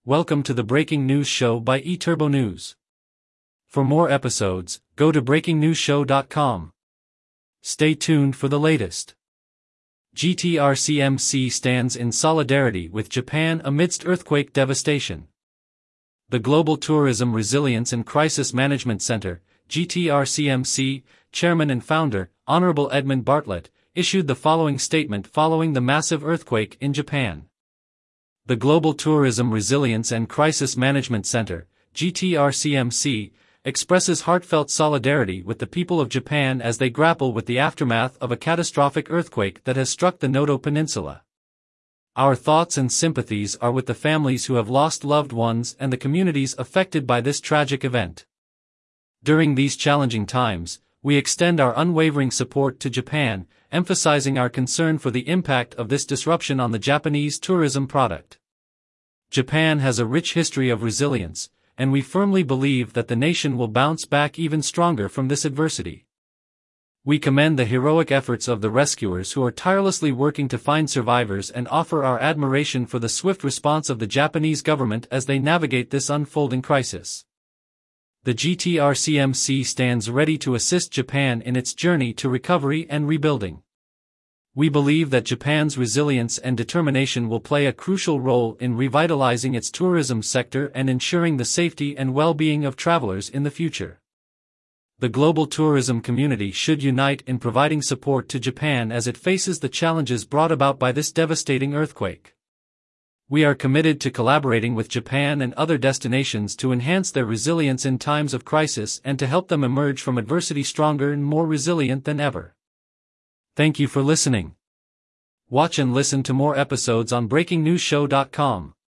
Welcome to the Breaking News Show by eTurbo News. For more episodes, go to breakingnewsshow.com. Stay tuned for the latest. GTRCMC stands in solidarity with Japan amidst earthquake devastation. The Global Tourism Resilience and Crisis Management Center, GTRCMC, Chairman and Founder, Honorable Edmund Bartlett, issued the following statement following the massive earthquake in Japan. The Global Tourism Resilience and Crisis Management Center, GTRCMC, expresses heartfelt solidarity with the people of Japan as they grapple with the aftermath of a catastrophic earthquake that has struck the Noto Peninsula. Our thoughts and sympathies are with the families who have lost loved ones and the communities affected by this tragic event. During these challenging times, we extend our unwavering support to Japan, emphasizing our concern for the impact of this disruption on the Japanese tourism product. Japan has a rich history of resilience, and we firmly believe that the nation will bounce back even stronger from this adversity. We commend the heroic efforts of the rescuers who are tirelessly working to find survivors and offer our admiration for the swift response of the Japanese government as they navigate this unfolding crisis. The GTRCMC stands ready to assist Japan in its journey to recovery and rebuilding. We believe that Japan's resilience and determination will play a crucial role in revitalizing its tourism sector and ensuring the safety and well-being of travelers in the future. The global tourism community should unite in providing support to Japan as it faces the challenges brought about by this devastating earthquake. We are committed to collaborating with Japan and other destinations to enhance their resilience in times of crisis and to help them emerge from adversity stronger and more resilient than ever. Thank you for listening. Watch and listen to more episodes on breakingnewsshow.com.